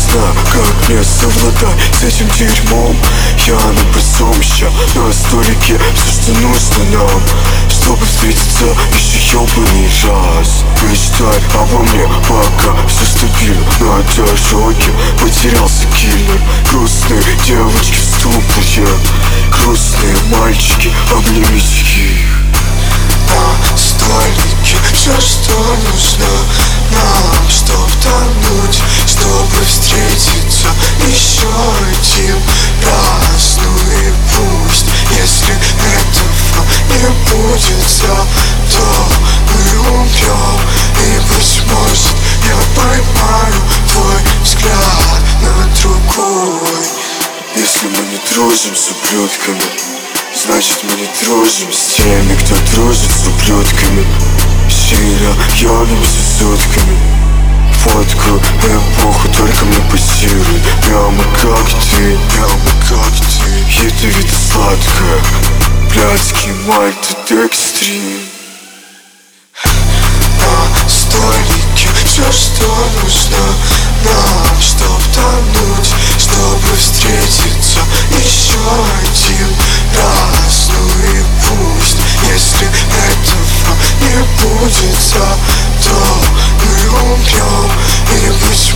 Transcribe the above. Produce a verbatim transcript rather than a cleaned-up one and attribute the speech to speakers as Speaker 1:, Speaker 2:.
Speaker 1: знаю, как мне совладать с этим дерьмом. Я набросал ща на столике все, что нужно нам, чтобы встретиться еще ёбаный раз. Мечтай обо мне, пока все стабильно. На дороге потерялся киллер. Грустные девочки в ступоре, грустные мальчики, обнимите их.
Speaker 2: На столике все, что нужно нам, чтоб тонуть, чтобы встретиться еще один раз. Ну и пусть, если этого не будет, то мы умрем. И быть может я поймаю твой взгляд на другой.
Speaker 1: Если мы не дружим с ублюдками, значит мы не дружим с теми, кто дружит с ублюдками. Сильно явимся сутками, фоткаю эпоху, только мы позируем. Прямо как ты, прямо как ты, ядовито-сладкая, блядский мальтед экстрим.
Speaker 2: На столике все, что нужно нам, чтоб тонуть, чтобы встретиться еще один раз. Ну и пусть, если этого не будет, то мы умрем. И быть